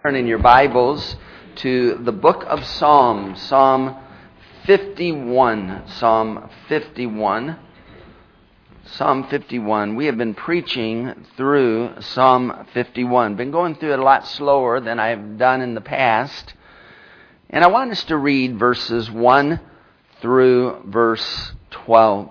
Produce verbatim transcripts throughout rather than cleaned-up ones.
Turn in your Bibles to the book of Psalms, Psalm fifty-one. Psalm fifty-one. Psalm fifty-one. We have been preaching through Psalm fifty-one. Been going through it a lot slower than I've done in the past. And I want us to read verses one through verse twelve.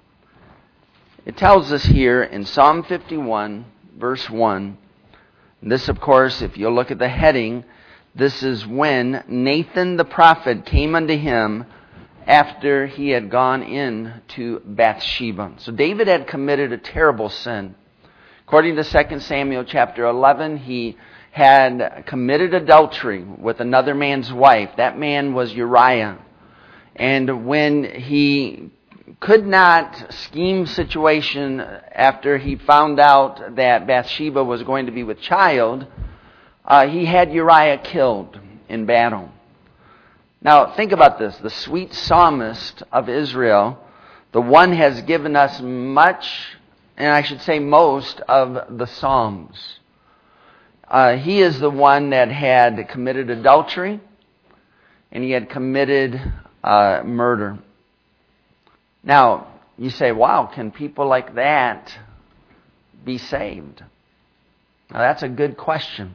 It tells us here in Psalm fifty-one, verse one, this, of course, if you'll look at the heading, this is when Nathan the prophet came unto him after he had gone in to Bathsheba. So David had committed a terrible sin. According to Second Samuel chapter eleven, he had committed adultery with another man's wife. That man was Uriah. And when he could not scheme situation after he found out that Bathsheba was going to be with child, uh, he had Uriah killed in battle. Now, think about this. The sweet psalmist of Israel, the one has given us much, and I should say most, of the Psalms. Uh, he is the one that had committed adultery, and he had committed uh, murder. Now, you say, wow, can people like that be saved? Now, that's a good question.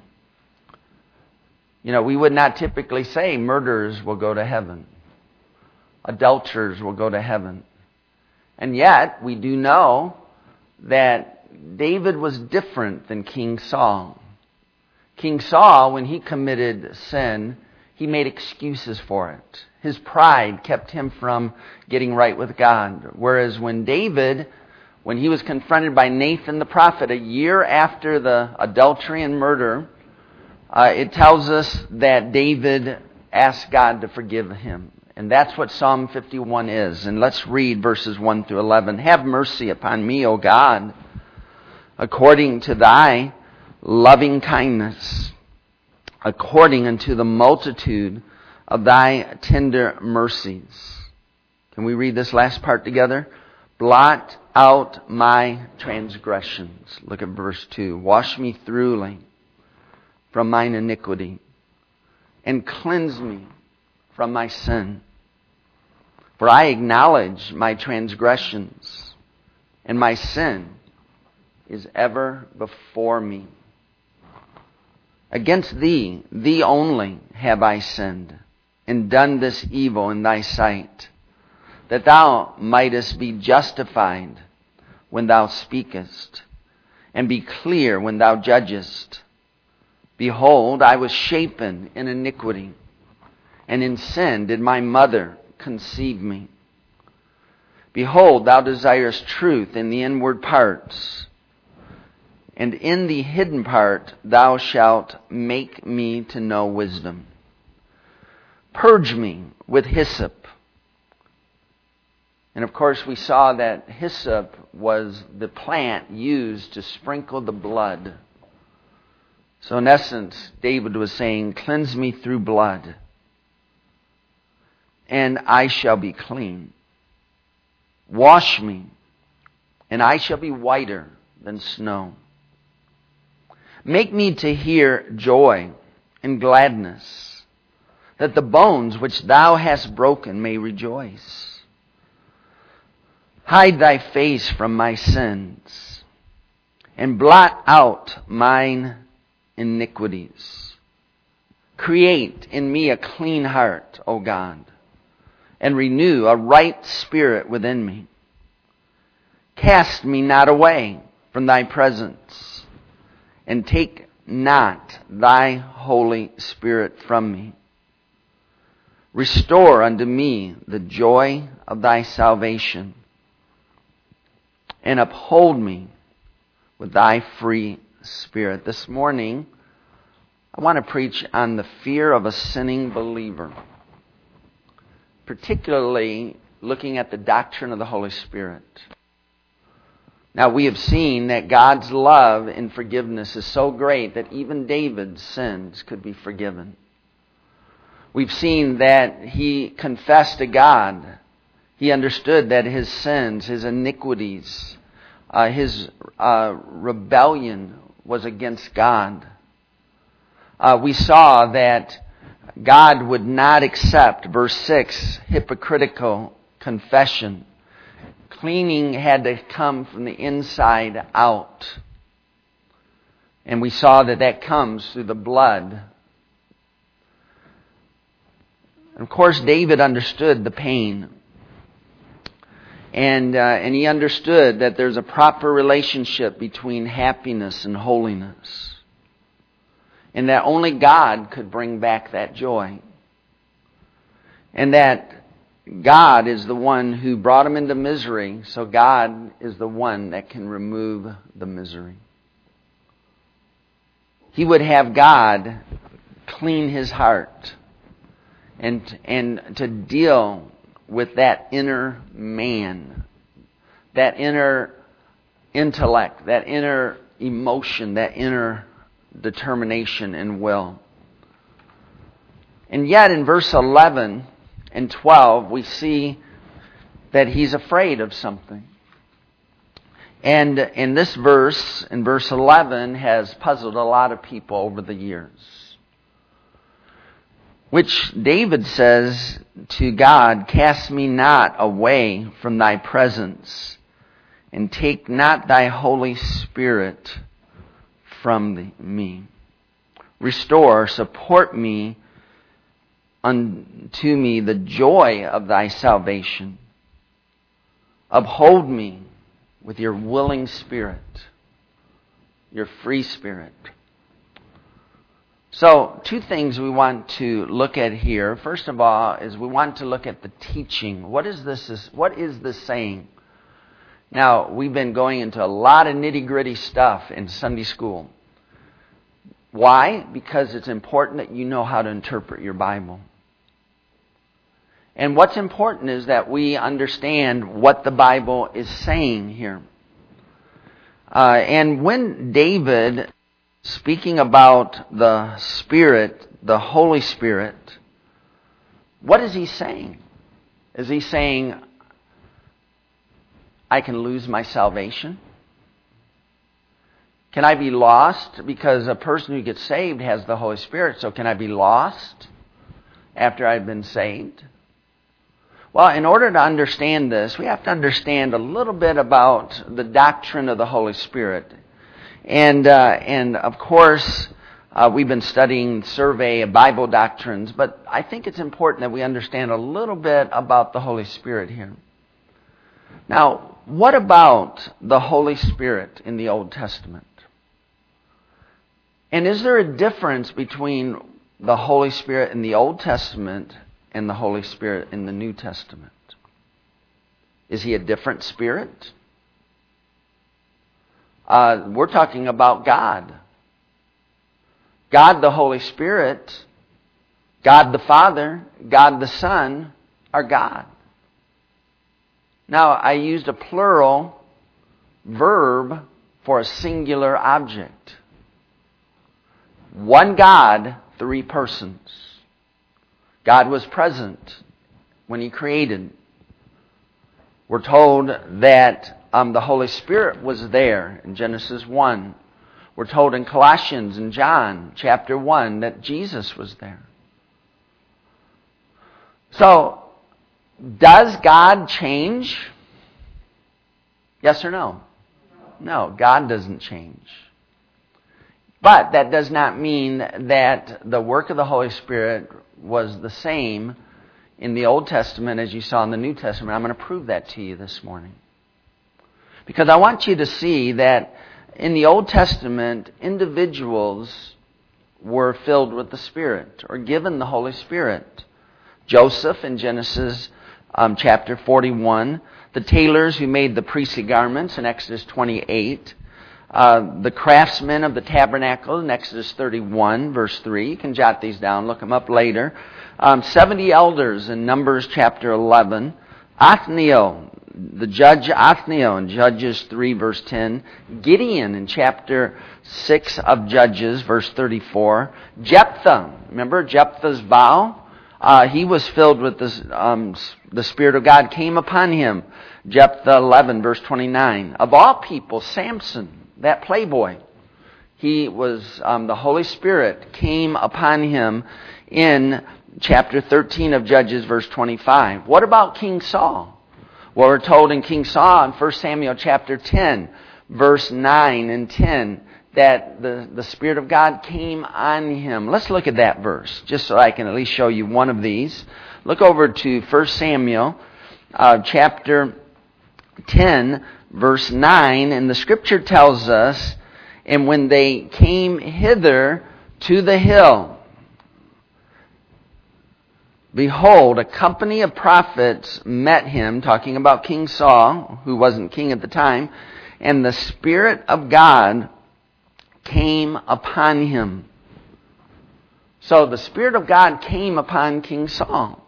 You know, we would not typically say murderers will go to heaven. Adulterers will go to heaven. And yet, we do know that David was different than King Saul. King Saul, when he committed sin, he made excuses for it. His pride kept him from getting right with God. Whereas when David, when he was confronted by Nathan the prophet a year after the adultery and murder, uh, it tells us that David asked God to forgive him. And that's what Psalm fifty-one is. And let's read verses one through eleven. Have mercy upon me, O God, according to thy loving kindness, according unto the multitude of thy tender mercies. Can we read this last part together? Blot out my transgressions. Look at verse two. Wash me thoroughly from mine iniquity, and cleanse me from my sin. For I acknowledge my transgressions, and my sin is ever before me. Against thee, thee only, have I sinned, and done this evil in thy sight, that thou mightest be justified when thou speakest, and be clear when thou judgest. Behold, I was shapen in iniquity, and in sin did my mother conceive me. Behold, thou desirest truth in the inward parts, and in the hidden part thou shalt make me to know wisdom. Purge me with hyssop. And of course we saw that hyssop was the plant used to sprinkle the blood. So in essence, David was saying, cleanse me through blood, and I shall be clean. Wash me, and I shall be whiter than snow. Make me to hear joy and gladness, that the bones which thou hast broken may rejoice. Hide thy face from my sins, and blot out mine iniquities. Create in me a clean heart, O God, and renew a right spirit within me. Cast me not away from thy presence, and take not thy Holy Spirit from me. Restore unto me the joy of thy salvation, and uphold me with thy free spirit. This morning, I want to preach on the fear of a sinning believer, particularly looking at the doctrine of the Holy Spirit. Now, we have seen that God's love and forgiveness is so great that even David's sins could be forgiven. We've seen that he confessed to God. He understood that his sins, his iniquities, uh, his uh, rebellion was against God. uh, we saw that God would not accept, verse six, hypocritical confession. Cleaning had to come from the inside out. And we saw that that comes through the blood. And of course, David understood the pain. And, uh, and he understood that there's a proper relationship between happiness and holiness. And that only God could bring back that joy. And that God is the one who brought him into misery, so God is the one that can remove the misery. He would have God clean his heart and, and to deal with that inner man, that inner intellect, that inner emotion, that inner determination and will. And yet in verse eleven and twelve, we see that he's afraid of something. And in this verse, in verse eleven, has puzzled a lot of people over the years. Which David says to God, "Cast me not away from thy presence, and take not thy Holy Spirit from me. Restore, support me unto me the joy of thy salvation. Uphold me with your willing spirit, your free spirit." So, two things we want to look at here. First of all, is we want to look at the teaching. What is this? What is this saying? Now, we've been going into a lot of nitty-gritty stuff in Sunday school. Why? Because it's important that you know how to interpret your Bible. And what's important is that we understand what the Bible is saying here. Uh, and when David, speaking about the Spirit, the Holy Spirit, what is he saying? Is he saying, I can lose my salvation? Can I be lost? Because a person who gets saved has the Holy Spirit, so can I be lost after I've been saved? Well, in order to understand this, we have to understand a little bit about the doctrine of the Holy Spirit. And, uh, and of course, uh, we've been studying survey of Bible doctrines, but I think it's important that we understand a little bit about the Holy Spirit here. Now, what about the Holy Spirit in the Old Testament? And is there a difference between the Holy Spirit in the Old Testament and the Holy Spirit in the New Testament? Is he a different spirit? Uh, we're talking about God. God the Holy Spirit, God the Father, God the Son are God. Now, I used a plural verb for a singular object. One God, three persons. God was present when he created. We're told that um, the Holy Spirit was there in Genesis one. We're told in Colossians and John chapter one that Jesus was there. So, does God change? Yes or no? No, God doesn't change. But that does not mean that the work of the Holy Spirit was the same in the Old Testament as you saw in the New Testament. I'm going to prove that to you this morning. Because I want you to see that in the Old Testament, individuals were filled with the Spirit or given the Holy Spirit. Joseph in Genesis um, chapter forty-one, the tailors who made the priestly garments in Exodus twenty-eight, uh, the craftsmen of the tabernacle in Exodus thirty-one, verse three. You can jot these down, look them up later. Um, seventy elders in Numbers chapter eleven. Othniel, the judge Othniel in Judges three, verse ten. Gideon in chapter six of Judges, verse thirty-four. Jephthah, remember Jephthah's vow? Uh, he was filled with this, um, the Spirit of God came upon him. Jephthah eleven, verse twenty-nine. Of all people, Samson, that playboy, He was, um, the Holy Spirit came upon him in chapter thirteen of Judges, verse twenty-five. What about King Saul? Well, we're told in King Saul in First Samuel chapter ten, verse nine and ten, that the, the Spirit of God came on him. Let's look at that verse, just so I can at least show you one of these. Look over to First Samuel uh, chapter ten, verse nine, and the Scripture tells us, and when they came hither to the hill, behold, a company of prophets met him, talking about King Saul, who wasn't king at the time, and the Spirit of God came upon him. So the Spirit of God came upon King Saul.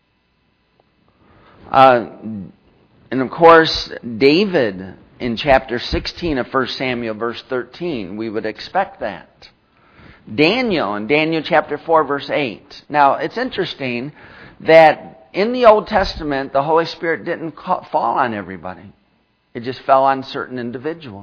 Uh, and of course, David in chapter sixteen of First Samuel, verse thirteen, we would expect that. Daniel in Daniel chapter four, verse eight. Now, it's interesting that in the Old Testament, the Holy Spirit didn't fall on everybody. It just fell on certain individuals.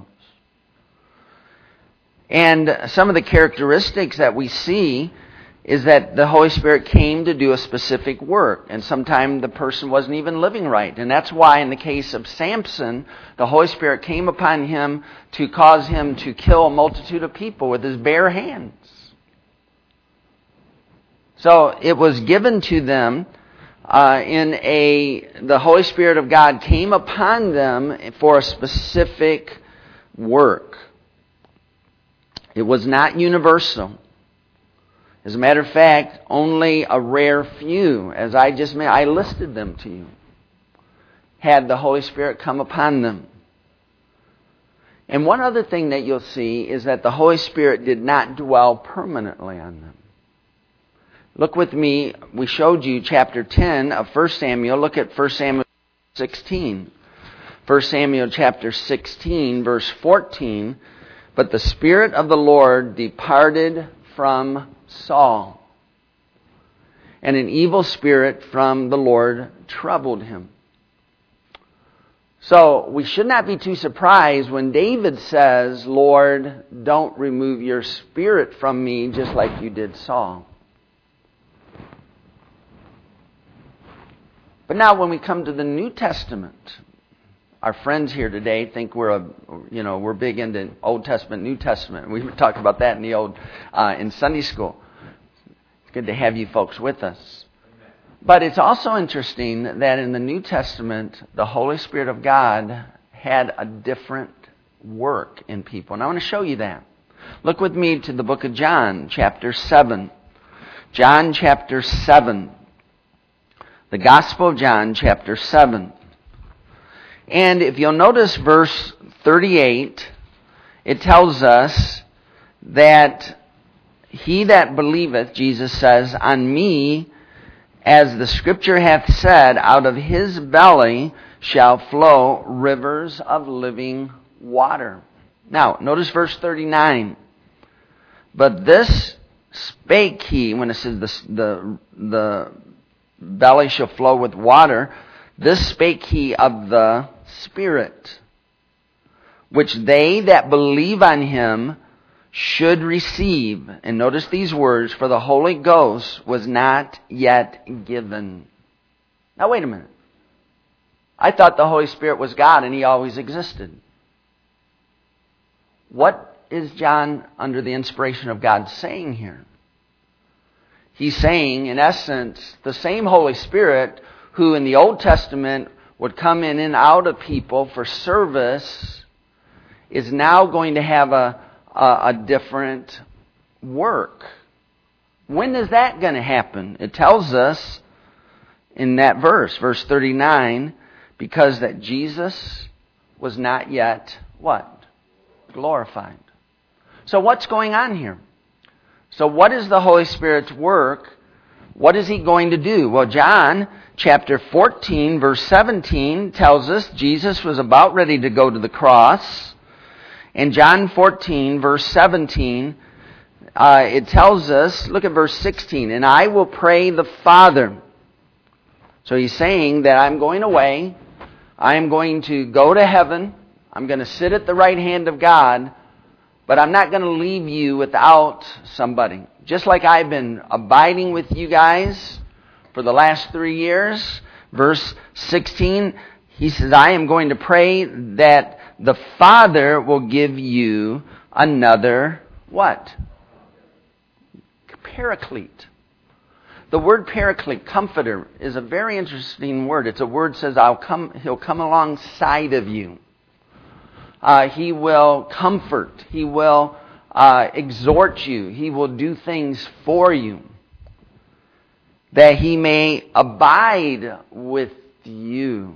And some of the characteristics that we see is that the Holy Spirit came to do a specific work. And sometimes the person wasn't even living right. And that's why in the case of Samson, the Holy Spirit came upon him to cause him to kill a multitude of people with his bare hands. So it was given to them uh, in a, the Holy Spirit of God came upon them for a specific work. It was not universal. As a matter of fact, only a rare few, as I just made, I listed them to you, had the Holy Spirit come upon them. And one other thing that you'll see is that the Holy Spirit did not dwell permanently on them. Look with me, we showed you chapter ten of First Samuel. Look at First Samuel sixteen. First Samuel chapter sixteen, verse fourteen. But the Spirit of the Lord departed from Saul, and an evil spirit from the Lord troubled him. So we should not be too surprised when David says, Lord, don't remove your Spirit from me just like you did Saul. But now when we come to the New Testament, our friends here today think we're a, you know, we're big into Old Testament, New Testament. We talked about that in the old, uh, in Sunday school. It's good to have you folks with us. But it's also interesting that in the New Testament, the Holy Spirit of God had a different work in people. And I want to show you that. Look with me to the book of John, chapter seven. John, chapter seven. The Gospel of John, chapter seven. And if you'll notice verse thirty-eight, it tells us that he that believeth, Jesus says, on me, as the Scripture hath said, out of his belly shall flow rivers of living water. Now, notice verse thirty-nine. But this spake he, when it says the, the, the belly shall flow with water, this spake he of the Spirit, which they that believe on him should receive. And notice these words, for the Holy Ghost was not yet given. Now wait a minute. I thought the Holy Spirit was God and he always existed. What is John, under the inspiration of God, saying here? He's saying, in essence, the same Holy Spirit who in the Old Testament would come in and out of people for service is now going to have a, a, a different work. When is that going to happen? It tells us in that verse, verse thirty-nine, because that Jesus was not yet, what? Glorified. So what's going on here? So what is the Holy Spirit's work? What is he going to do? Well, John chapter fourteen, verse seventeen tells us Jesus was about ready to go to the cross. And John fourteen, verse seventeen, uh, it tells us, look at verse sixteen, and I will pray the Father. So he's saying that I'm going away. I am going to go to heaven. I'm going to sit at the right hand of God. But I'm not going to leave you without somebody. Just like I've been abiding with you guys for the last three years. Verse sixteen, he says, I am going to pray that the Father will give you another, what? Paraclete. The word paraclete, comforter, is a very interesting word. It's a word that says, I'll come, he'll come alongside of you. Uh, he will comfort. He will uh, exhort you. He will do things for you. That he may abide with you.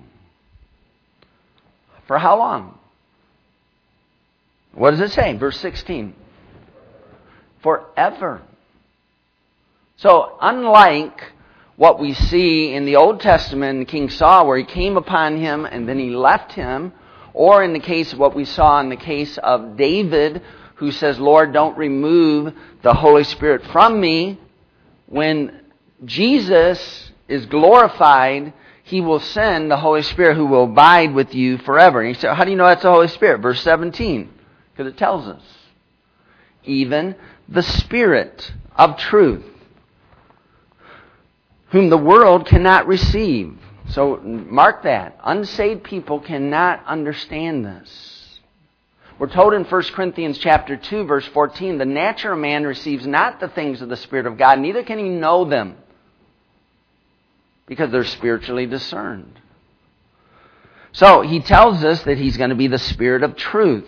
For how long? What does it say? Verse sixteen. Forever. So, unlike what we see in the Old Testament in King Saul, where he came upon him and then he left him, or in the case of what we saw in the case of David, who says, Lord, don't remove the Holy Spirit from me. When Jesus is glorified, he will send the Holy Spirit who will abide with you forever. And he said, how do you know that's the Holy Spirit? Verse seventeen, because it tells us. Even the Spirit of truth, whom the world cannot receive. So mark that. Unsaved people cannot understand this. We're told in First Corinthians chapter two, verse fourteen, the natural man receives not the things of the Spirit of God, neither can he know them, because they're spiritually discerned. So he tells us that he's going to be the Spirit of truth.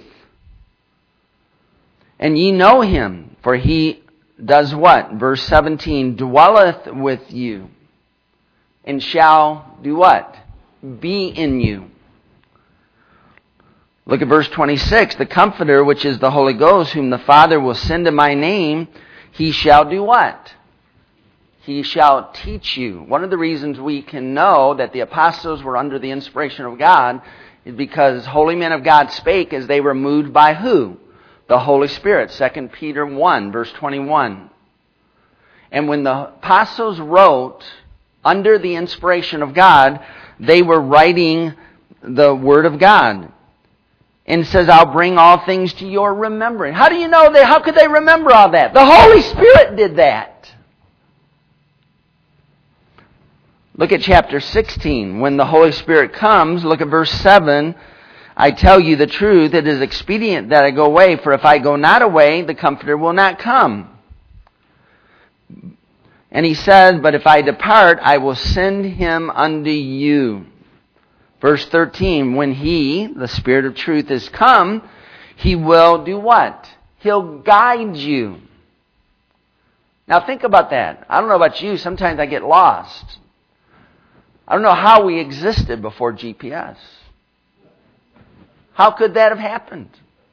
And ye know him, for he does what? Verse seventeen, dwelleth with you, and shall do what? Be in you. Look at verse twenty-six. The Comforter, which is the Holy Ghost, whom the Father will send in my name, he shall do what? He shall teach you. One of the reasons we can know that the apostles were under the inspiration of God is because holy men of God spake as they were moved by who? The Holy Spirit. Second Peter one, verse twenty-one. And when the apostles wrote under the inspiration of God, they were writing the Word of God. And it says, I'll bring all things to your remembering. How do you know that? How could they remember all that? The Holy Spirit did that. Look at chapter sixteen. When the Holy Spirit comes, look at verse seven. I tell you the truth, it is expedient that I go away, for if I go not away, the Comforter will not come. And he says, but if I depart, I will send him unto you. Verse thirteen, when he, the Spirit of truth, is come, he will do what? He'll guide you. Now think about that. I don't know about you, sometimes I get lost. I don't know how we existed before G P S. How could that have happened?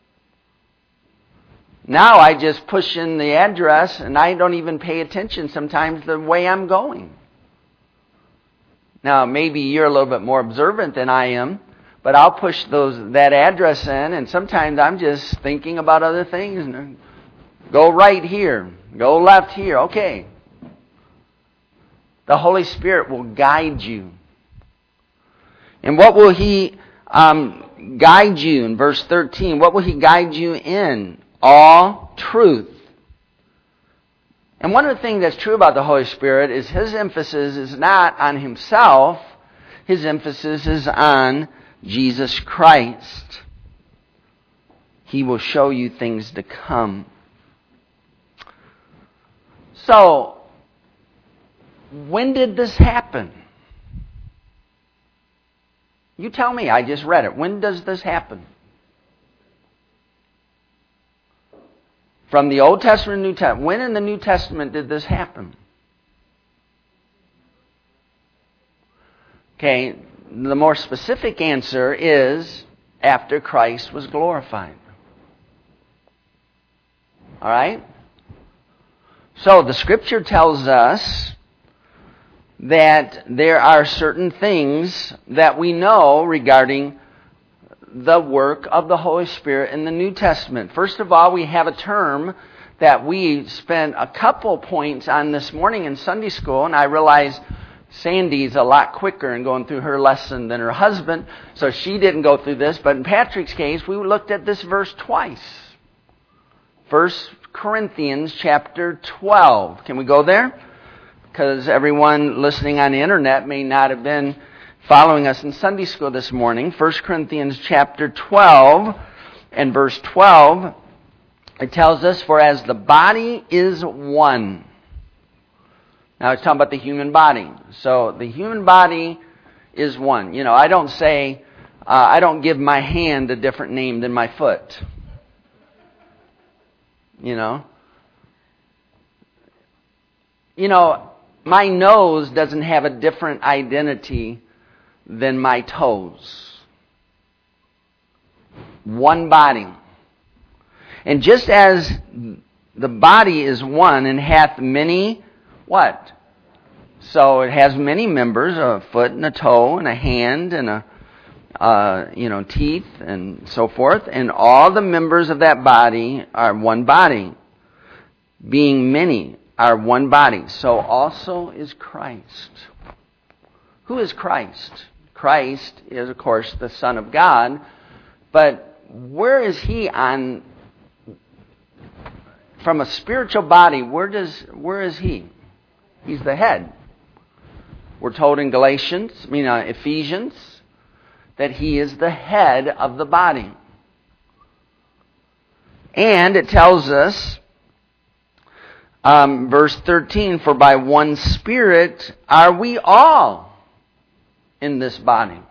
Now I just push in the address and I don't even pay attention sometimes the way I'm going. Now maybe you're a little bit more observant than I am, but I'll push those that address in and sometimes I'm just thinking about other things. Go right here. Go left here. Okay. The Holy Spirit will guide you. And what will He um, guide you in verse thirteen? What will He guide you in? All truth. And one of the things that's true about the Holy Spirit is His emphasis is not on Himself. His emphasis is on Jesus Christ. He will show you things to come. So, when did this happen? You tell me, I just read it. When does this happen? From the Old Testament and New Testament. When in the New Testament did this happen? Okay, the more specific answer is after Christ was glorified. All right? So the Scripture tells us that there are certain things that we know regarding the work of the Holy Spirit in the New Testament. First of all, we have a term that we spent a couple points on this morning in Sunday school, and I realize Sandy's a lot quicker in going through her lesson than her husband, so she didn't go through this. But in Patrick's case, we looked at this verse twice. First Corinthians chapter twelve. Can we go there? Because everyone listening on the internet may not have been following us in Sunday school this morning. First Corinthians chapter twelve and verse twelve, it tells us, for as the body is one. Now it's talking about the human body. So the human body is one. You know, I don't say, uh, I don't give my hand a different name than my foot. You know? You know, my nose doesn't have a different identity than my toes. One body. And just as the body is one and hath many, what? So it has many members, a foot and a toe and a hand and a, uh, you know, teeth and so forth. And all the members of that body are one body. Being many are one body. So also is Christ. Who is Christ? Christ is, of course, the Son of God. But where is He on, from a spiritual body, where does, where is He? He's the head. We're told in Galatians, I mean uh, Ephesians, that He is the head of the body. And it tells us, um, verse thirteen, for by one Spirit are we all in this body.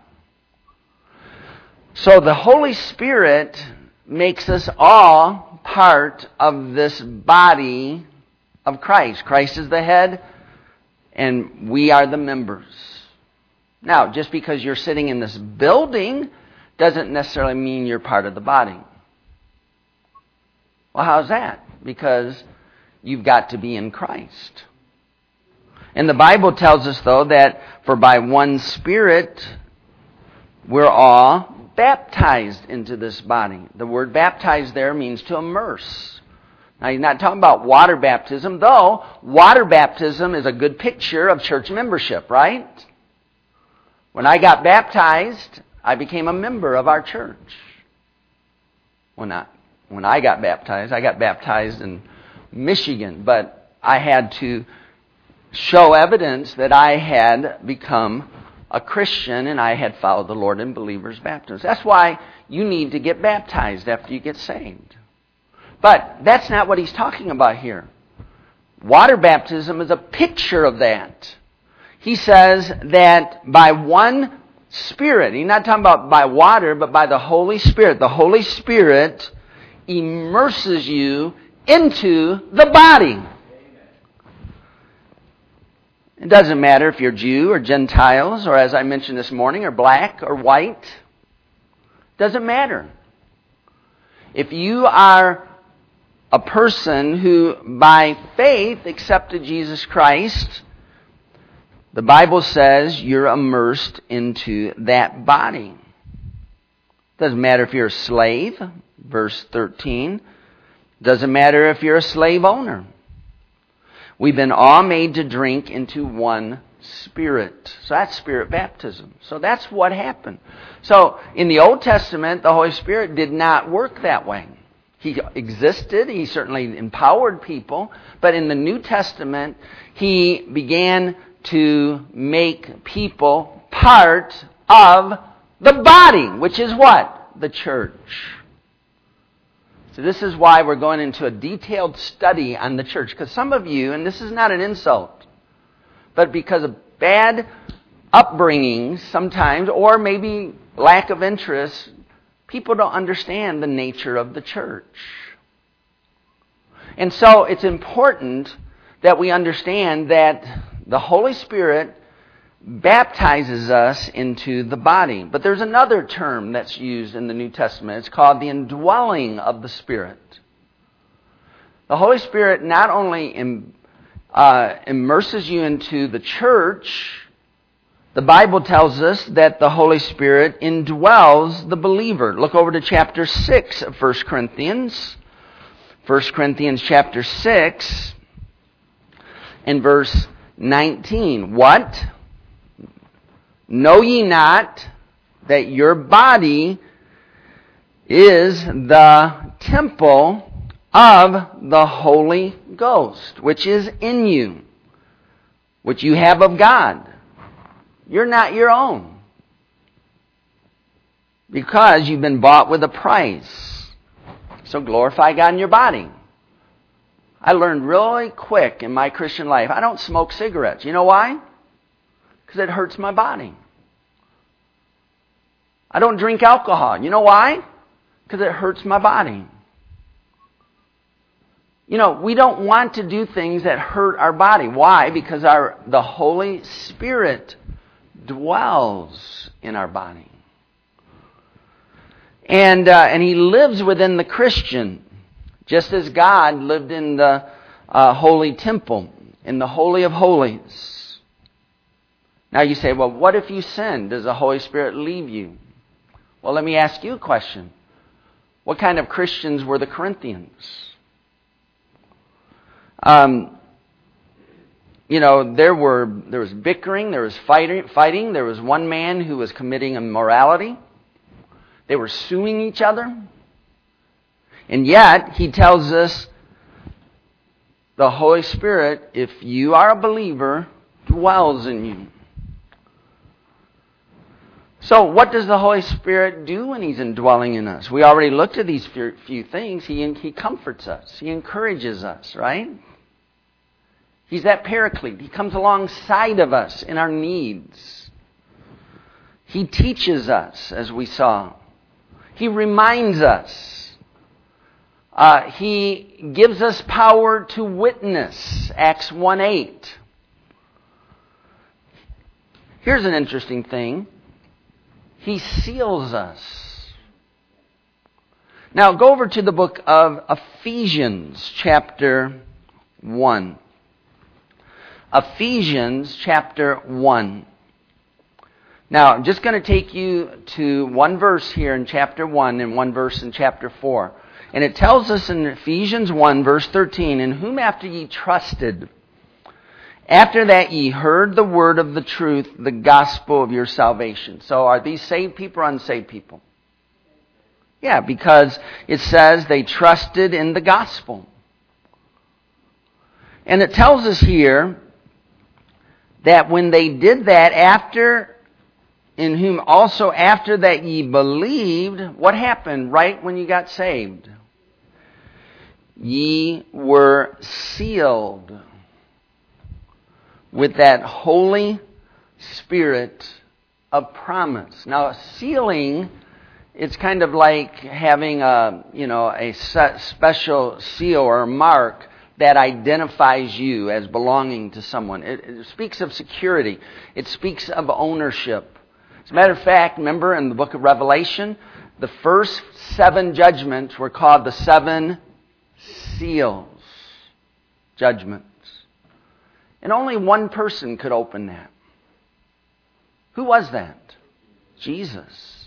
So the Holy Spirit makes us all part of this body of Christ. Christ is the head, and we are the members. Now, just because you're sitting in this building doesn't necessarily mean you're part of the body. Well, how's that? Because you've got to be in Christ. And the Bible tells us, though, that for by one Spirit we're all baptized into this body. The word baptized there means to immerse. Now, he's not talking about water baptism, though water baptism is a good picture of church membership, right? When I got baptized, I became a member of our church. Well, not when I got baptized. I got baptized in Michigan, but I had to show evidence that I had become a Christian and I had followed the Lord in believers' baptism. That's why you need to get baptized after you get saved. But that's not what he's talking about here. Water baptism is a picture of that. He says that by one Spirit, he's not talking about by water, but by the Holy Spirit. The Holy Spirit immerses you into the body. It doesn't matter if you're Jew or Gentiles, or as I mentioned this morning, or black or white. It doesn't matter. If you are a person who by faith accepted Jesus Christ, the Bible says you're immersed into that body. Doesn't matter if you're a slave, verse thirteen. Doesn't matter if you're a slave owner. We've been all made to drink into one Spirit. So that's Spirit baptism. So that's what happened. So in the Old Testament, the Holy Spirit did not work that way. He existed. He certainly empowered people. But in the New Testament, He began to make people part of the body, which is what? The church. So this is why we're going into a detailed study on the church. Because some of you, and this is not an insult, but because of bad upbringings sometimes, or maybe lack of interest, people don't understand the nature of the church. And so it's important that we understand that the Holy Spirit baptizes us into the body. But there's another term that's used in the New Testament. It's called the indwelling of the Spirit. The Holy Spirit not only im, uh, immerses you into the church, the Bible tells us that the Holy Spirit indwells the believer. Look over to chapter six of First Corinthians. First Corinthians chapter six and verse nineteen. What? Know ye not that your body is the temple of the Holy Ghost, which is in you, which you have of God. You're not your own, because you've been bought with a price. So glorify God in your body. I learned really quick in my Christian life, I don't smoke cigarettes. You know why? Because it hurts my body. I don't drink alcohol. You know why? Because it hurts my body. You know, we don't want to do things that hurt our body. Why? Because our the Holy Spirit dwells in our body. And uh, and He lives within the Christian, just as God lived in the uh, holy temple, in the Holy of Holies. Now you say, well, what if you sin? Does the Holy Spirit leave you? Well, let me ask you a question. What kind of Christians were the Corinthians? Um, you know, there were there was bickering, there was fighting, fighting. There was one man who was committing immorality. They were suing each other. And yet, he tells us the Holy Spirit, if you are a believer, dwells in you. So what does the Holy Spirit do when He's indwelling in us? We already looked at these few things. He, he comforts us. He encourages us, right? He's that paraclete. He comes alongside of us in our needs. He teaches us, as we saw. He reminds us. Uh, he gives us power to witness, Acts one eight. Here's an interesting thing. He seals us. Now go over to the book of Ephesians chapter one. Ephesians chapter one. Now I'm just going to take you to one verse here in chapter one and one verse in chapter four. And it tells us in Ephesians one verse thirteen, in whom after ye trusted, after that ye heard the word of the truth, the gospel of your salvation. So are these saved people or unsaved people? Yeah, because it says they trusted in the gospel. And it tells us here that when they did that, after, in whom also after that ye believed, what happened right when you got saved? Ye were sealed with that Holy Spirit of promise. Now, sealing, it's kind of like having a, you know, a special seal or mark that identifies you as belonging to someone. It, it speaks of security. It speaks of ownership. As a matter of fact, remember in the book of Revelation, the first seven judgments were called the seven seals judgments. And only one person could open that. Who was that? Jesus.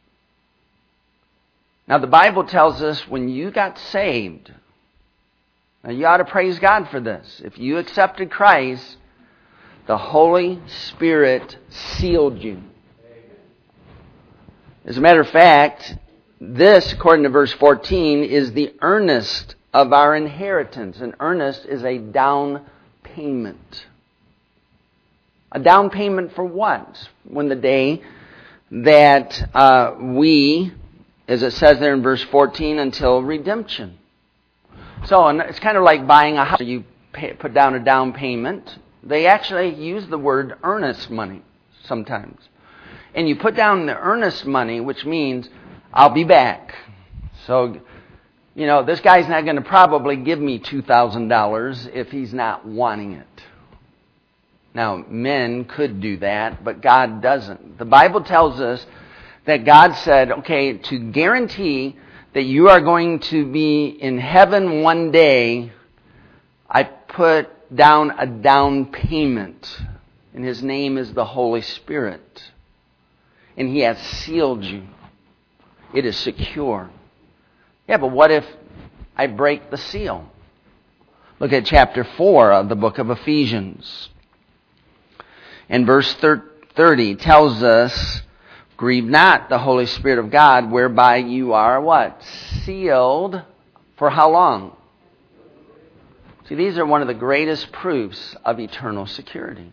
Now the Bible tells us when you got saved, now you ought to praise God for this. If you accepted Christ, the Holy Spirit sealed you. As a matter of fact, this, according to verse fourteen, is the earnest of our inheritance. An earnest is a down payment. A down payment for what? When the day that uh, we, as it says there in verse fourteen, until redemption. So and it's kind of like buying a house. You pay, put down a down payment. They actually use the word earnest money sometimes. And you put down the earnest money, which means I'll be back. So, you know, this guy's not going to probably give me two thousand dollars if he's not wanting it. Now, men could do that, but God doesn't. The Bible tells us that God said, okay, to guarantee that you are going to be in heaven one day, I put down a down payment. And His name is the Holy Spirit. And He has sealed you. It is secure. Yeah, but what if I break the seal? Look at chapter four of the book of Ephesians. And verse thirty tells us, grieve not the Holy Spirit of God, whereby you are what? Sealed For how long? See, these are one of the greatest proofs of eternal security.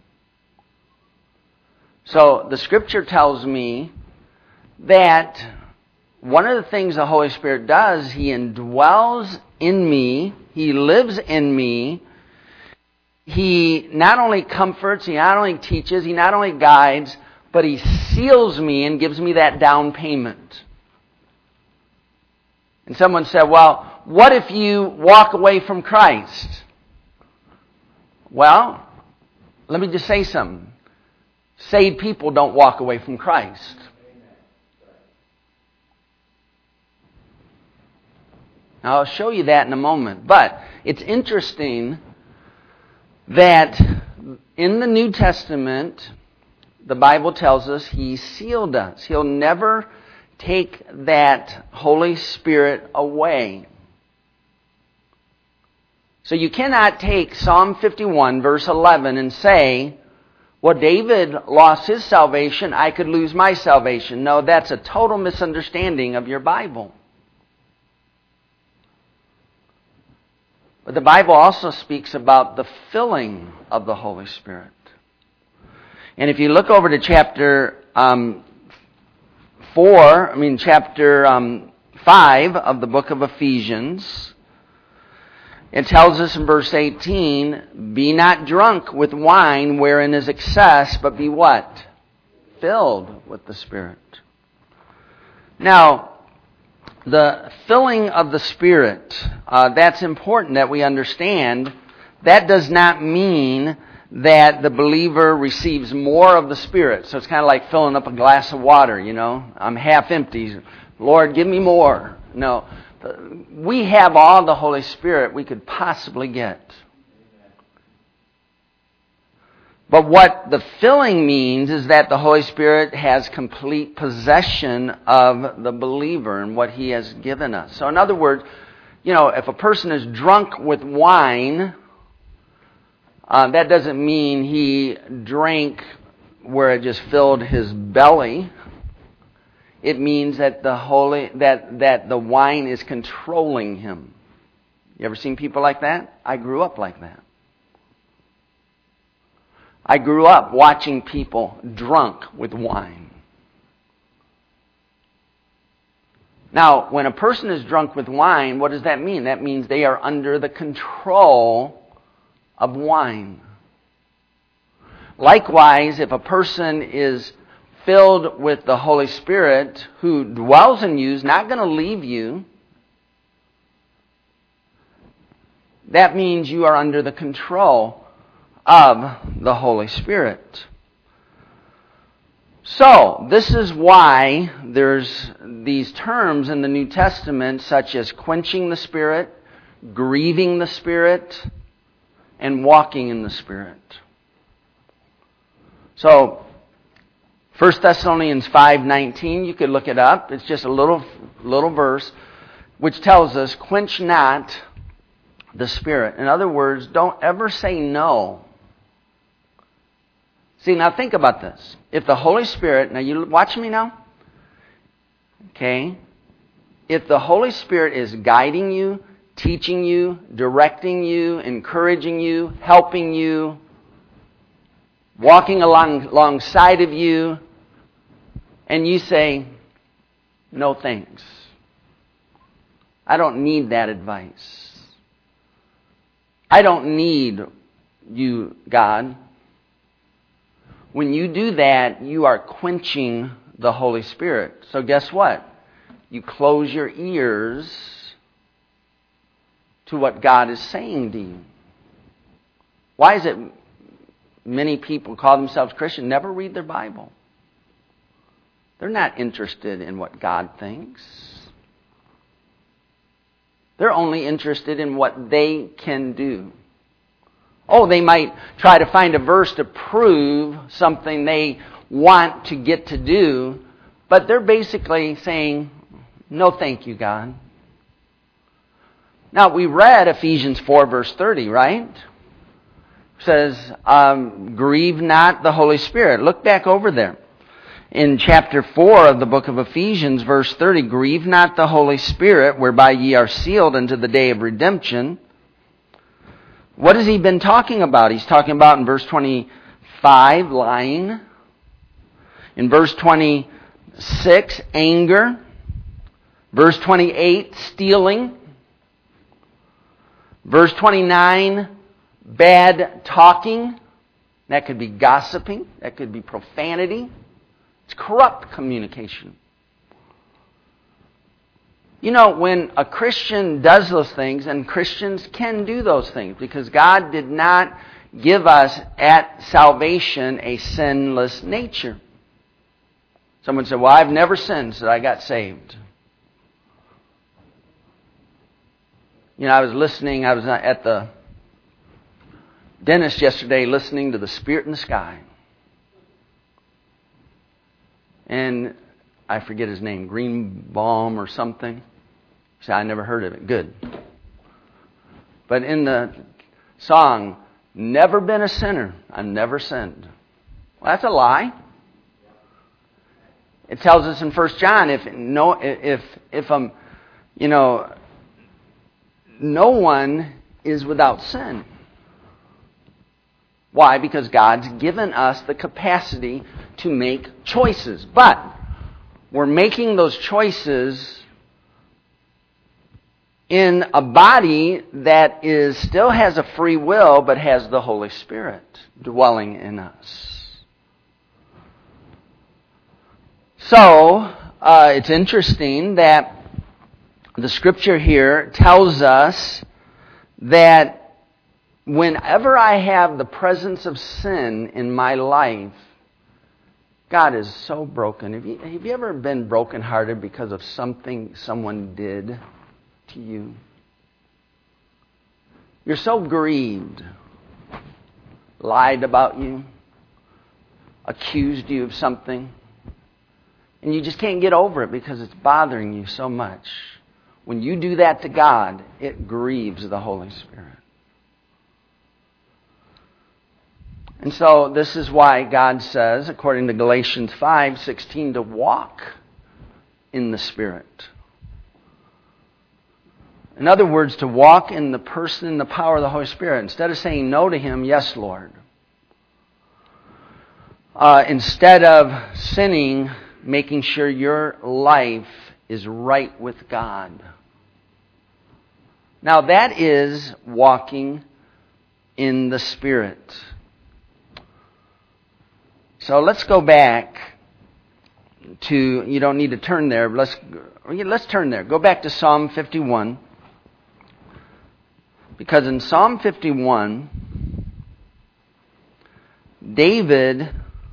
So the Scripture tells me that one of the things the Holy Spirit does, He indwells in me, He lives in me. He not only comforts, He not only teaches, He not only guides, but He seals me and gives me that down payment. And someone said, well, what if you walk away from Christ? Well, let me just say something. Saved people don't walk away from Christ. Now, I'll show you that in a moment. But it's interesting that in the New Testament, the Bible tells us He sealed us. He'll never take that Holy Spirit away. So you cannot take Psalm fifty-one, verse eleven, and say, well, David lost his salvation, I could lose my salvation. No, that's a total misunderstanding of your Bible. But the Bible also speaks about the filling of the Holy Spirit. And if you look over to chapter um, four, I mean chapter um, five of the book of Ephesians, it tells us in verse eighteen, be not drunk with wine wherein is excess, but be what? Filled with the Spirit. Now, the filling of the Spirit, uh, that's important that we understand. That does not mean that the believer receives more of the Spirit. So it's kind of like filling up a glass of water, you know. I'm half empty. Lord, give me more. No. We have all the Holy Spirit we could possibly get. But what the filling means is that the Holy Spirit has complete possession of the believer and what He has given us. So in other words, you know, if a person is drunk with wine, uh, that doesn't mean he drank where it just filled his belly. It means that the holy that that the wine is controlling him. You ever seen people like that? I grew up like that. I grew up watching people drunk with wine. Now, when a person is drunk with wine, what does that mean? That means they are under the control of wine. Likewise, if a person is filled with the Holy Spirit who dwells in you, is not going to leave you, that means you are under the control of the Holy Spirit. So, this is why there's these terms in the New Testament such as quenching the Spirit, grieving the Spirit, and walking in the Spirit. So, First Thessalonians five nineteen, you could look it up. It's just a little little verse which tells us, quench not the Spirit. In other words, don't ever say no. See, now think about this. If the Holy Spirit, now you watch me now. Okay? If the Holy Spirit is guiding you, teaching you, directing you, encouraging you, helping you, walking along alongside of you, and you say, no thanks. I don't need that advice. I don't need you, God. When you do that, you are quenching the Holy Spirit. So guess what? You close your ears to what God is saying to you. Why is it many people call themselves Christian never read their Bible? They're not interested in what God thinks. They're only interested in what they can do. Oh, they might try to find a verse to prove something they want to get to do, but they're basically saying, no thank you, God. Now, we read Ephesians four, verse thirty, right? It says, um, grieve not the Holy Spirit. Look back over there. in chapter four of the book of Ephesians, verse thirty, grieve not the Holy Spirit, whereby ye are sealed unto the day of redemption. What has he been talking about? He's talking about in verse twenty-five, lying. In verse twenty-six, anger. Verse twenty-eight, stealing. Verse twenty-nine, bad talking. That could be gossiping. That could be profanity. It's corrupt communication. You know, when a Christian does those things, and Christians can do those things, because God did not give us at salvation a sinless nature. Someone said, well, I've never sinned since I got saved. You know, I was listening, I was at the dentist yesterday listening to The Spirit in the Sky. And I forget his name, Greenbaum or something. See, I never heard of it. Good. But in the song, never been a sinner, I've never sinned. Well, that's a lie. It tells us in First John, if no, if if um, you know, no one is without sin. Why? Because God's given us the capacity to make choices. But we're making those choices in a body that is still has a free will, but has the Holy Spirit dwelling in us. So, uh, it's interesting that the Scripture here tells us that whenever I have the presence of sin in my life, God is so broken. Have you, have you ever been brokenhearted because of something someone did to you? You're so grieved, lied about you, accused you of something, and you just can't get over it because it's bothering you so much. When you do that to God, it grieves the Holy Spirit. And so this is why God says, according to Galatians five sixteen, to walk in the Spirit. In other words, to walk in the person and the power of the Holy Spirit. Instead of saying no to Him, yes, Lord. Uh, instead of sinning, making sure your life is right with God. Now that is walking in the Spirit. So let's go back to, you don't need to turn there, but let's, let's turn there. Go back to Psalm fifty-one. Because in Psalm fifty-one, David,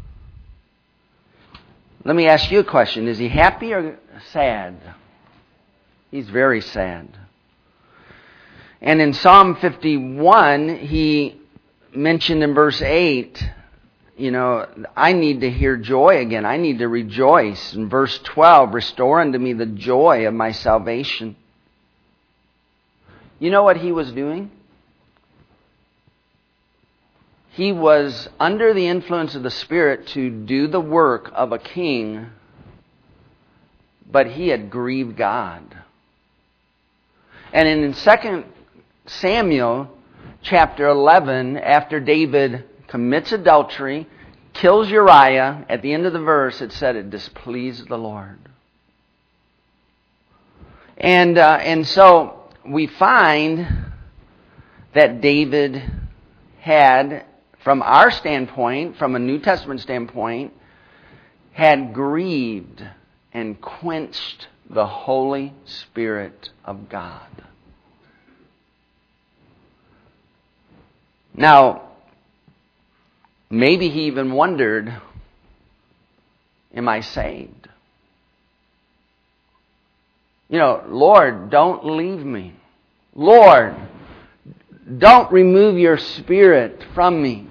let me ask you a question. Is he happy or sad? He's very sad. And in Psalm fifty-one, he mentioned in verse eight, you know, I need to hear joy again. I need to rejoice. In verse twelve, restore unto me the joy of my salvation. You know what he was doing? He was under the influence of the Spirit to do the work of a king, but he had grieved God. And in Second Samuel chapter eleven, after David commits adultery, kills Uriah, at the end of the verse it said it displeased the Lord. And uh, and so we find that David had, from our standpoint, from a New Testament standpoint, had grieved and quenched the Holy Spirit of God. Now, maybe he even wondered, am I saved? You know, Lord, don't leave me. Lord, don't remove your Spirit from me.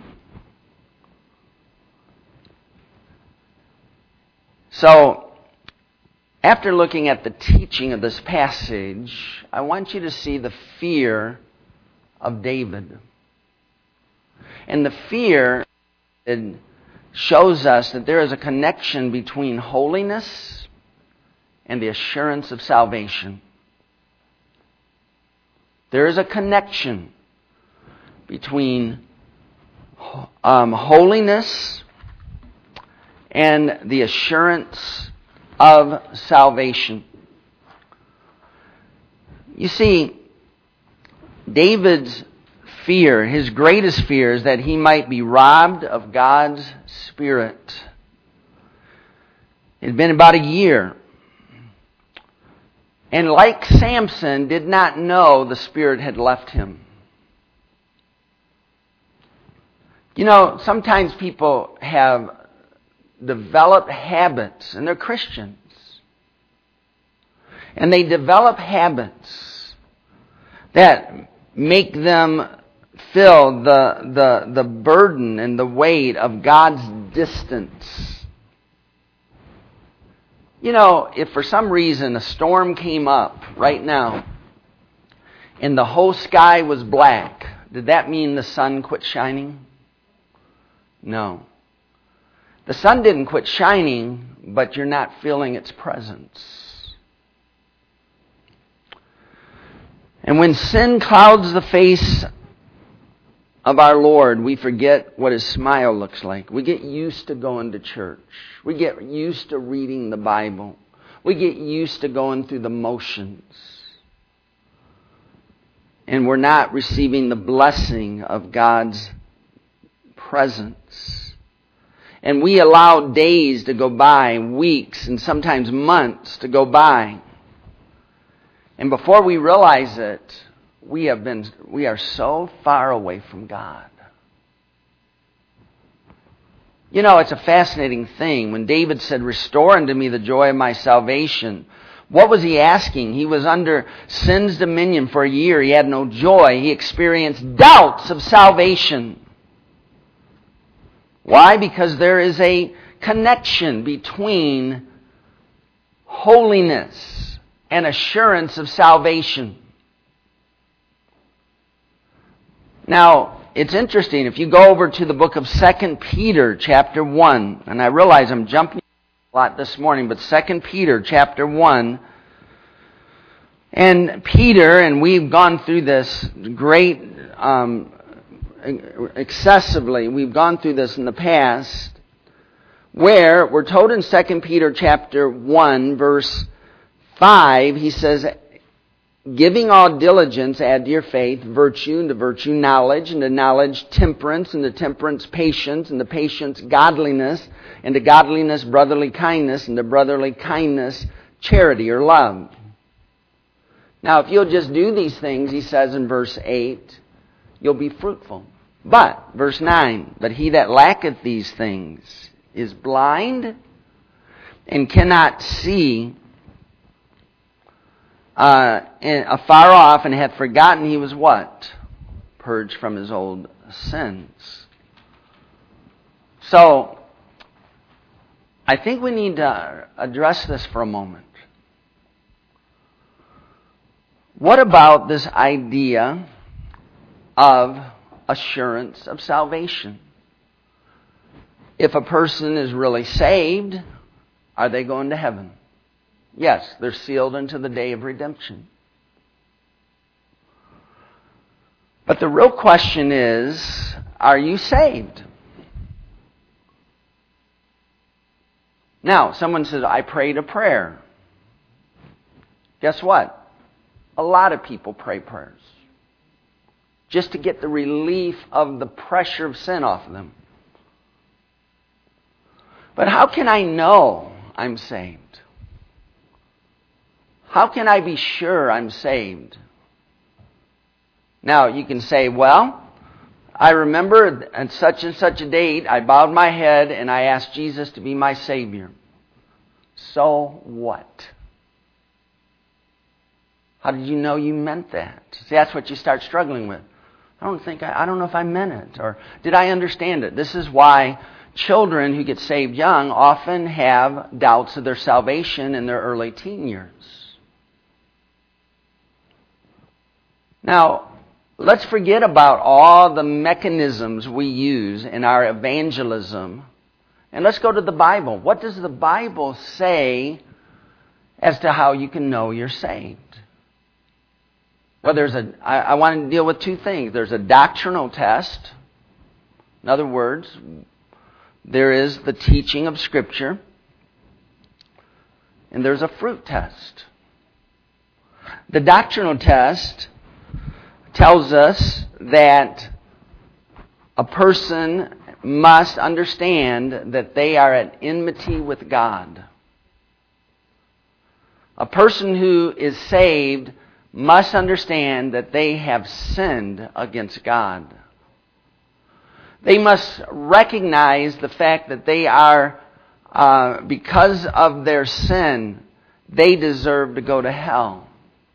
So, after looking at the teaching of this passage, I want you to see the fear of David. And the fear shows us that there is a connection between holiness and the assurance of salvation. There is a connection between um, holiness and the assurance of salvation. You see, David's fear, his greatest fear, is that he might be robbed of God's Spirit. It had been about a year. And like Samson, did not know the Spirit had left him. You know, sometimes people have developed habits, and they're Christians. And they develop habits that make them feel the, the, the burden and the weight of God's distance. You know, if for some reason a storm came up right now and the whole sky was black, did that mean the sun quit shining? No. The sun didn't quit shining, but you're not feeling its presence. And when sin clouds the face of our Lord, we forget what His smile looks like. We get used to going to church. We get used to reading the Bible. We get used to going through the motions. And we're not receiving the blessing of God's presence. And we allow days to go by, weeks, and sometimes months to go by. And before we realize it, we have been we are so far away from God. You know, it's a fascinating thing. When David said, "Restore unto me the joy of my salvation," what was he asking? He was under sin's dominion for a year. He had no joy. He experienced doubts of salvation. Why? Because there is a connection between holiness and assurance of salvation. Now, it's interesting. If you go over to the book of Second Peter chapter one, and I realize I'm jumping a lot this morning, but Second Peter chapter one, and Peter, and we've gone through this great um excessively. We've gone through this in the past, where we're told in Second Peter chapter one, verse five, he says, "Giving all diligence, add to your faith virtue, and to virtue knowledge, and to knowledge temperance, and to temperance patience, and to patience godliness, and to godliness brotherly kindness, and to brotherly kindness charity," or love. Now, if you'll just do these things, he says in verse eight, you'll be fruitful. But, verse nine, "But he that lacketh these things is blind and cannot see uh, afar off, and hath forgotten he was" what? "Purged from his old sins." So, I think we need to address this for a moment. What about this idea of assurance of salvation? If a person is really saved, are they going to heaven? Yes, they're sealed unto the day of redemption. But the real question is, are you saved? Now, someone says, "I prayed a prayer." Guess what? A lot of people pray prayers just to get the relief of the pressure of sin off of them. But how can I know I'm saved? How can I be sure I'm saved? Now, you can say, "Well, I remember at such and such a date, I bowed my head and I asked Jesus to be my Savior." So what? How did you know you meant that? See, that's what you start struggling with. I don't think, I, I don't know if I meant it, or did I understand it? This is why children who get saved young often have doubts of their salvation in their early teen years. Now, let's forget about all the mechanisms we use in our evangelism And let's go to the Bible. What does the Bible say as to how you can know you're saved? Well, there's a, I, I want to deal with two things. There's a doctrinal test. In other words, there is the teaching of Scripture. And there's a fruit test. The doctrinal test tells us that a person must understand that they are at enmity with God. A person who is saved must understand that they have sinned against God. They must recognize the fact that they are, uh, because of their sin, they deserve to go to hell.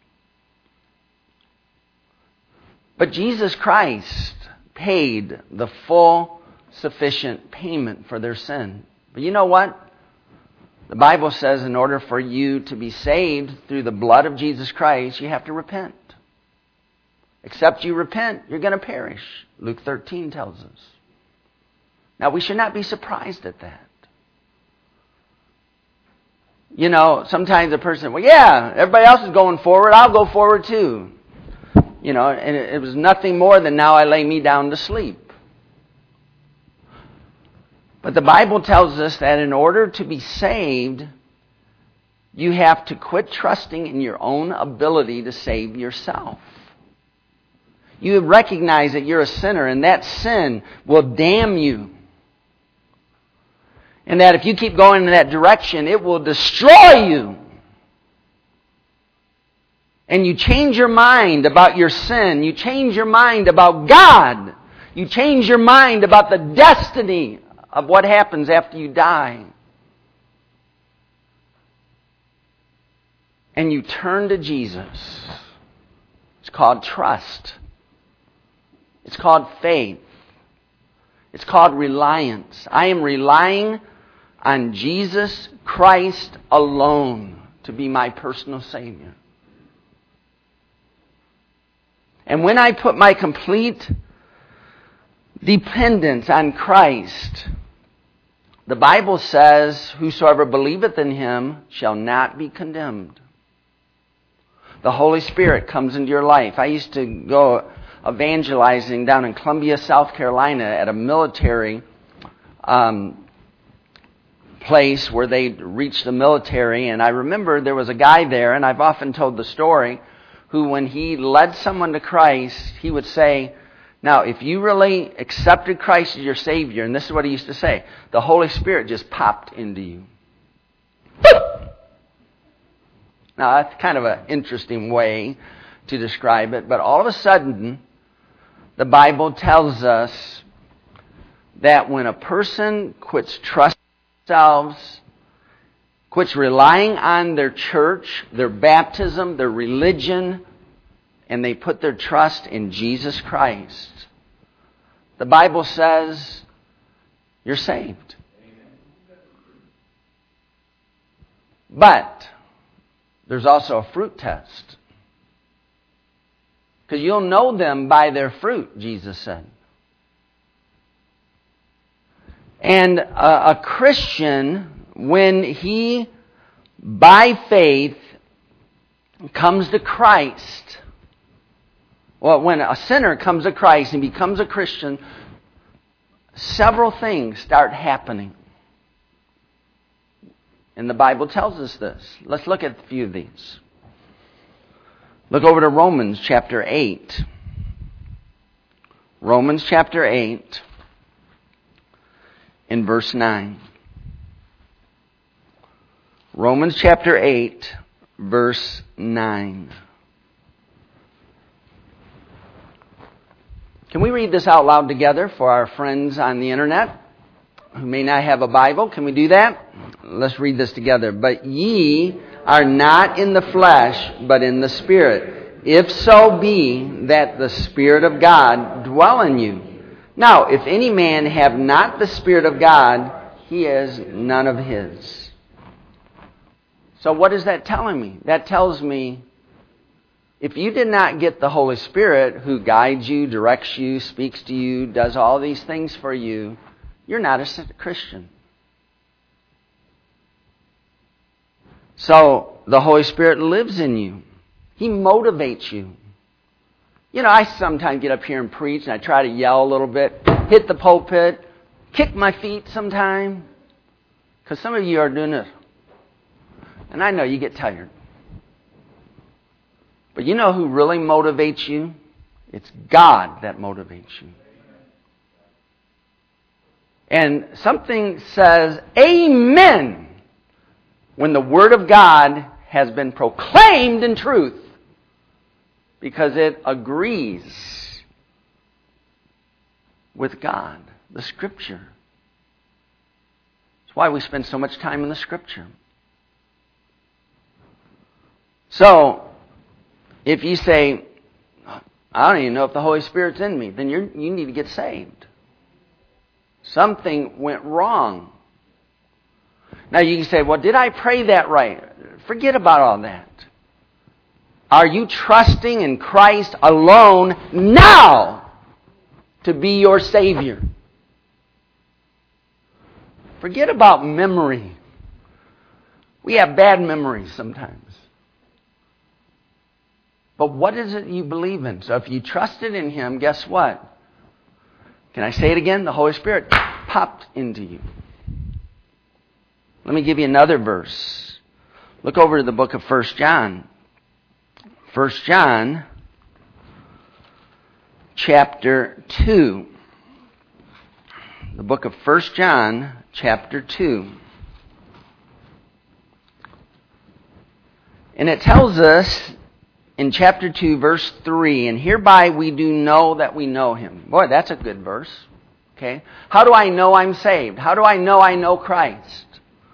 But Jesus Christ paid the full, sufficient payment for their sin. But you know what? The Bible says in order for you to be saved through the blood of Jesus Christ, you have to repent. Except you repent, you're going to perish. Luke thirteen tells us. Now, we should not be surprised at that. You know, sometimes a person, well, yeah, everybody else is going forward, I'll go forward too. You know, and it was nothing more than now I lay me down to sleep. But the Bible tells us that in order to be saved, you have to quit trusting in your own ability to save yourself. You recognize that you're a sinner, and that sin will damn you. And that if you keep going in that direction, it will destroy you. And you change your mind about your sin. You change your mind about God. You change your mind about the destiny of what happens after you die. And you turn to Jesus. It's called trust. It's called faith. It's called reliance. I am relying on Jesus Christ alone to be my personal Savior. And when I put my complete dependence on Christ, the Bible says, whosoever believeth in Him shall not be condemned. The Holy Spirit comes into your life. I used to go evangelizing down in Columbia, South Carolina at a military um, place where they reached the military. And I remember there was a guy there, and I've often told the story, who when he led someone to Christ, he would say, now, if you really accepted Christ as your Savior, and this is what he used to say, the Holy Spirit just popped into you. Now, that's kind of an interesting way to describe it, but all of a sudden, the Bible tells us that when a person quits trusting themselves, quits relying on their church, their baptism, their religion, and they put their trust in Jesus Christ, the Bible says you're saved. But there's also a fruit test. Because you'll know them by their fruit, Jesus said. And a, a Christian, when he, by faith, comes to Christ, well, when a sinner comes to Christ and becomes a Christian, several things start happening. And the Bible tells us this. Let's look at a few of these. Look over to Romans chapter eight. Romans chapter eight, in verse nine. Romans chapter eight, verse nine. Can we read this out loud together for our friends on the internet who may not have a Bible? Can we do that? Let's read this together. But ye are not in the flesh, but in the Spirit, if so be that the Spirit of God dwell in you. Now, if any man have not the Spirit of God, he is none of his. So what is that telling me? That tells me if you did not get the Holy Spirit who guides you, directs you, speaks to you, does all these things for you, you're not a Christian. So the Holy Spirit lives in you. He motivates you. You know, I sometimes get up here and preach and I try to yell a little bit, hit the pulpit, kick my feet sometime. Because some of you are doing it. And I know you get tired. But you know who really motivates you? It's God that motivates you. And something says, amen, when the Word of God has been proclaimed in truth. Because it agrees with God, the Scripture. That's why we spend so much time in the Scripture. So, if you say, I don't even know if the Holy Spirit's in me, then you're, you need to get saved. Something went wrong. Now you can say, well, did I pray that right? Forget about all that. Are you trusting in Christ alone now to be your Savior? Forget about memory. We have bad memories sometimes. But what is it you believe in? So if you trusted in Him, guess what? Can I say it again? The Holy Spirit popped into you. Let me give you another verse. Look over to the book of First John. First John, chapter two. The book of First John, chapter two. And it tells us in chapter two, verse three, and hereby we do know that we know Him. Boy, that's a good verse. Okay? How do I know I'm saved? How do I know I know Christ?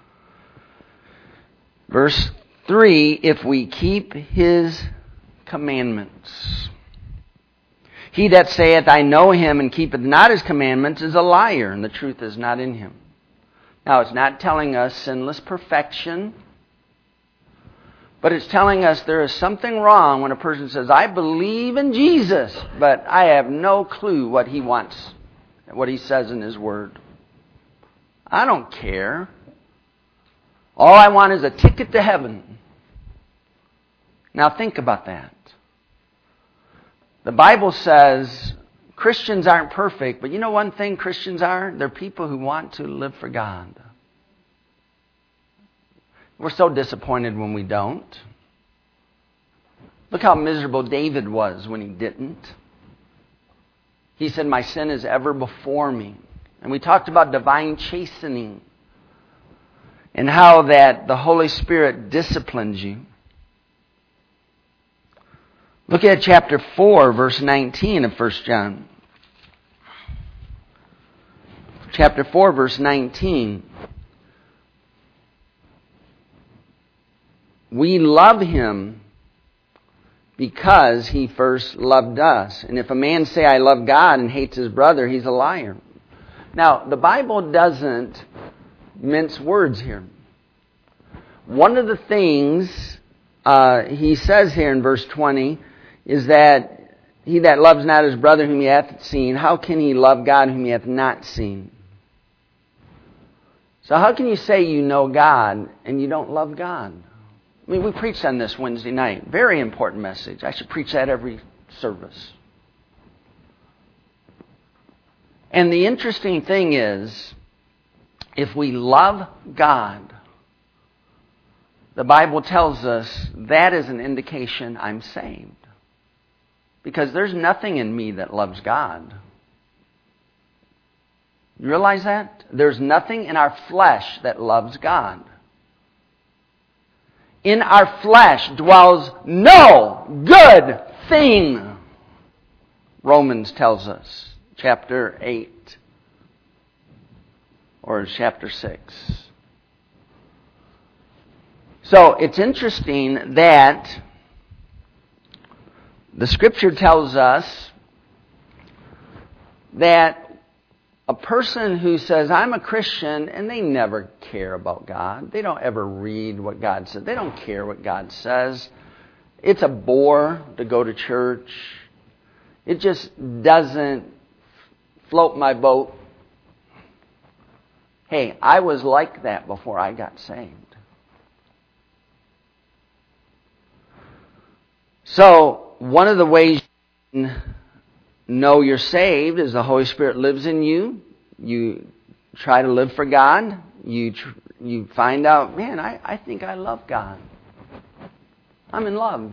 Verse three, if we keep His commandments. He that saith, I know Him, and keepeth not His commandments, is a liar, and the truth is not in him. Now, it's not telling us sinless perfection, but it's telling us there is something wrong when a person says, I believe in Jesus, but I have no clue what He wants, what He says in His Word. I don't care. All I want is a ticket to heaven. Now think about that. The Bible says Christians aren't perfect, but you know one thing Christians are? They're people who want to live for God. We're so disappointed when we don't. Look how miserable David was when he didn't. He said, my sin is ever before me. And we talked about divine chastening and how that the Holy Spirit disciplines you. Look at chapter four, verse nineteen of First John. Chapter four, verse nineteen. We love Him because He first loved us. And if a man say, I love God, and hates his brother, he's a liar. Now, the Bible doesn't mince words here. One of the things uh, he says here in verse twenty is that he that loves not his brother whom he hath seen, how can he love God whom he hath not seen? So how can you say you know God and you don't love God? I mean, we preached on this Wednesday night. Very important message. I should preach that every service. And the interesting thing is, if we love God, the Bible tells us that is an indication I'm saved. Because there's nothing in me that loves God. You realize that? There's nothing in our flesh that loves God. In our flesh dwells no good thing, Romans tells us, chapter eight, or chapter six. So it's interesting that the Scripture tells us that a person who says, I'm a Christian, and they never care about God. They don't ever read what God says. They don't care what God says. It's a bore to go to church. It just doesn't float my boat. Hey, I was like that before I got saved. So, one of the ways you know you're saved is the Holy Spirit lives in you. You try to live for God. You tr- you find out, man, I, I think I love God. I'm in love.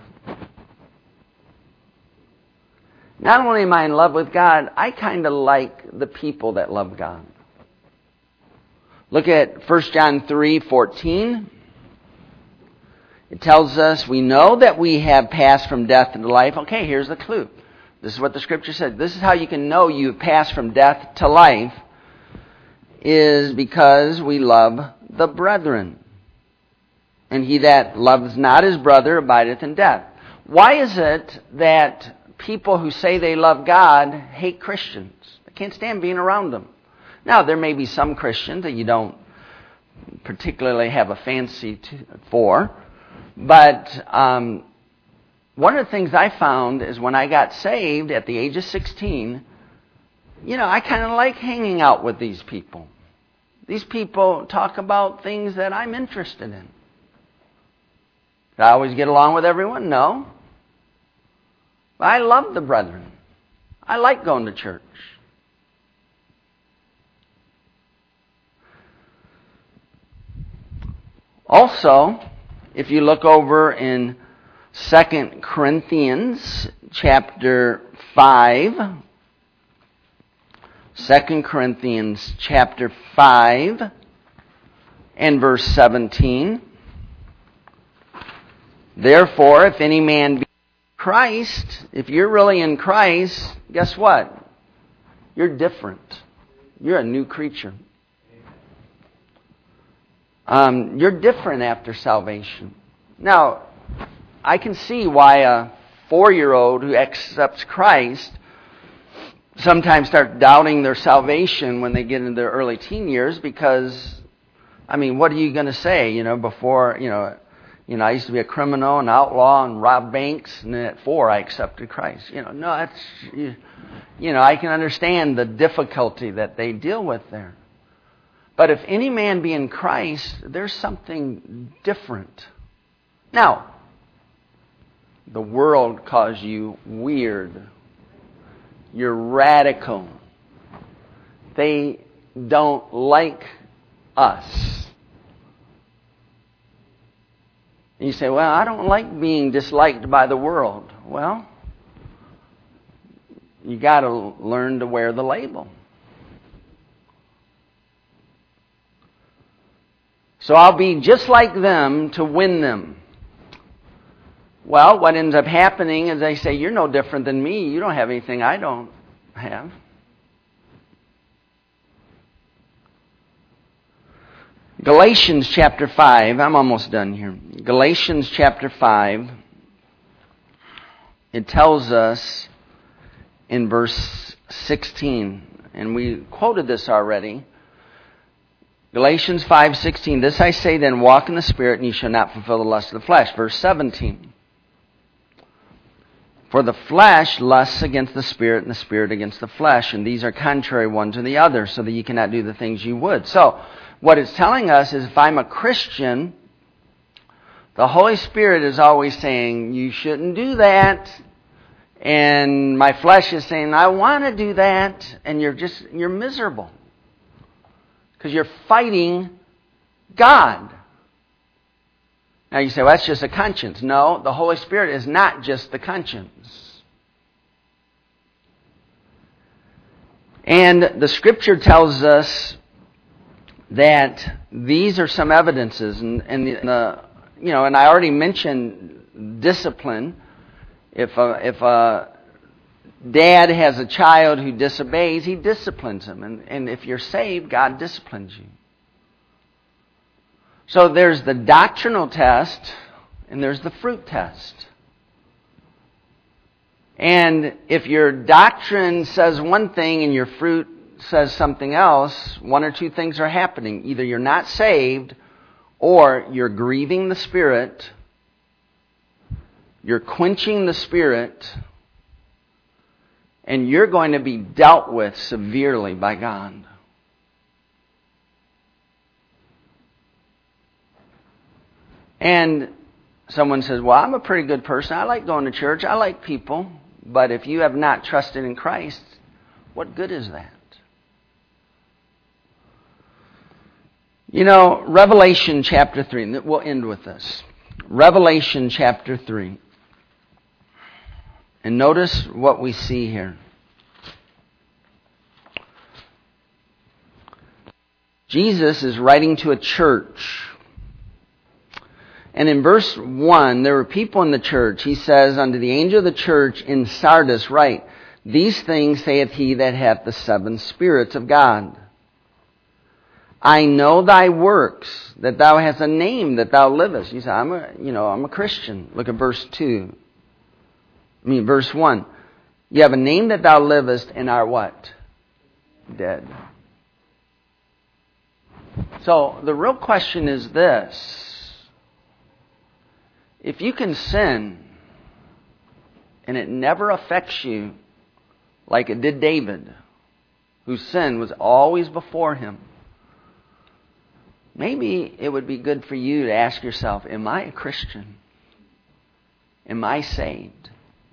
Not only am I in love with God, I kind of like the people that love God. Look at First John three fourteen. It tells us we know that we have passed from death into life. Okay, here's the clue. This is what the Scripture said. This is how you can know you have passed from death to life, is because we love the brethren. And he that loves not his brother abideth in death. Why is it that people who say they love God hate Christians? They can't stand being around them. Now, there may be some Christians that you don't particularly have a fancy to, for, but um, one of the things I found is when I got saved at the age of sixteen, you know, I kind of like hanging out with these people. These people talk about things that I'm interested in. Do I always get along with everyone? No. But I love the brethren. I like going to church. Also, if you look over in Second Corinthians chapter five, Second Corinthians chapter five and verse seventeen. Therefore, if any man be in Christ, if you're really in Christ, guess what? You're different. You're a new creature. Um, you're different after salvation. Now, I can see why a four-year-old who accepts Christ sometimes start doubting their salvation when they get into their early teen years, because, I mean, what are you going to say, you know, before, you know, you know, I used to be a criminal, an outlaw, and rob banks, and then at four I accepted Christ. You know, no, that's, you, you know, I can understand the difficulty that they deal with there. But if any man be in Christ, there's something different. Now, the world calls you weird. You're radical. They don't like us. And you say, well, I don't like being disliked by the world. Well, you got to learn to wear the label. So I'll be just like them to win them. Well, what ends up happening is they say, you're no different than me. You don't have anything I don't have. Galatians chapter five. I'm almost done here. Galatians chapter five. It tells us in verse sixteen, and we quoted this already. Galatians five sixteen. This I say then, walk in the Spirit, and ye shall not fulfill the lust of the flesh. Verse seventeen. For the flesh lusts against the Spirit, and the Spirit against the flesh, and these are contrary one to the other, so that ye cannot do the things ye would. So, what it's telling us is if I'm a Christian, the Holy Spirit is always saying, you shouldn't do that. And my flesh is saying, I want to do that. And you're just, you're miserable. Because you're fighting God. Now you say, well, that's just a conscience. No, the Holy Spirit is not just the conscience. And the Scripture tells us that these are some evidences. And, and the, you know, and I already mentioned discipline. If a, if a dad has a child who disobeys, he disciplines him. And, and if you're saved, God disciplines you. So there's the doctrinal test and there's the fruit test. And if your doctrine says one thing and your fruit says something else, one or two things are happening. Either you're not saved or you're grieving the Spirit, you're quenching the Spirit, and you're going to be dealt with severely by God. And someone says, well, I'm a pretty good person. I like going to church. I like people. But if you have not trusted in Christ, what good is that? You know, Revelation chapter three, and we'll end with this. Revelation chapter three. And notice what we see here. Jesus is writing to a church. And in verse one, there were people in the church. He says, unto the angel of the church in Sardis write, these things saith he that hath the seven spirits of God. I know thy works, that thou hast a name, that thou livest. You say, I'm a, you know, I'm a Christian. Look at verse two. I mean, verse one. You have a name that thou livest and are what? Dead. So the real question is this. If you can sin and it never affects you like it did David, whose sin was always before him, maybe it would be good for you to ask yourself, am I a Christian? Am I saved?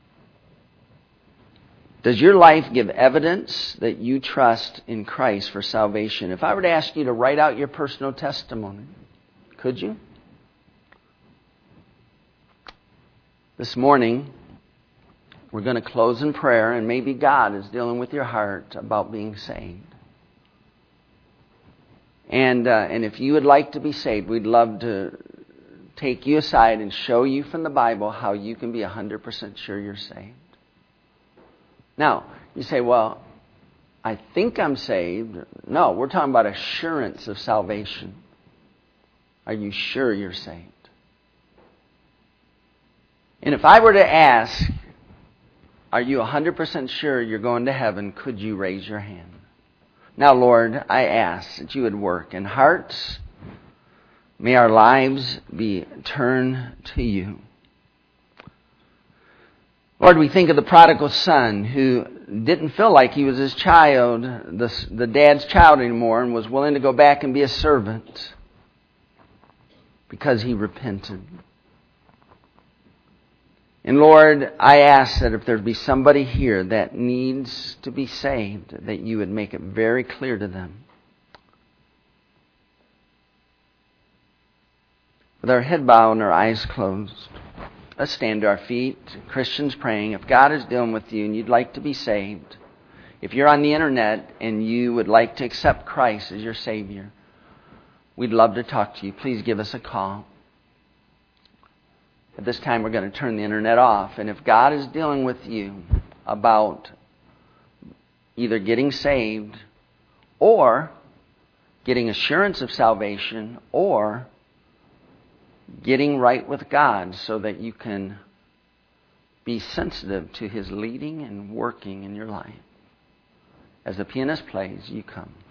Does your life give evidence that you trust in Christ for salvation? If I were to ask you to write out your personal testimony, could you? This morning, we're going to close in prayer, and maybe God is dealing with your heart about being saved. And uh, and if you would like to be saved, we'd love to take you aside and show you from the Bible how you can be one hundred percent sure you're saved. Now, you say, well, I think I'm saved. No, we're talking about assurance of salvation. Are you sure you're saved? And if I were to ask, are you one hundred percent sure you're going to heaven, could you raise your hand? Now, Lord, I ask that you would work in hearts. May our lives be turned to you. Lord, we think of the prodigal son who didn't feel like he was his child, the, the dad's child anymore, and was willing to go back and be a servant because he repented. And Lord, I ask that if there be somebody here that needs to be saved, that you would make it very clear to them. With our head bowed and our eyes closed, let's stand to our feet, Christians praying. If God is dealing with you and you'd like to be saved, if you're on the internet and you would like to accept Christ as your Savior, we'd love to talk to you. Please give us a call. At this time, we're going to turn the internet off. And if God is dealing with you about either getting saved or getting assurance of salvation or getting right with God so that you can be sensitive to His leading and working in your life, as the pianist plays, you come.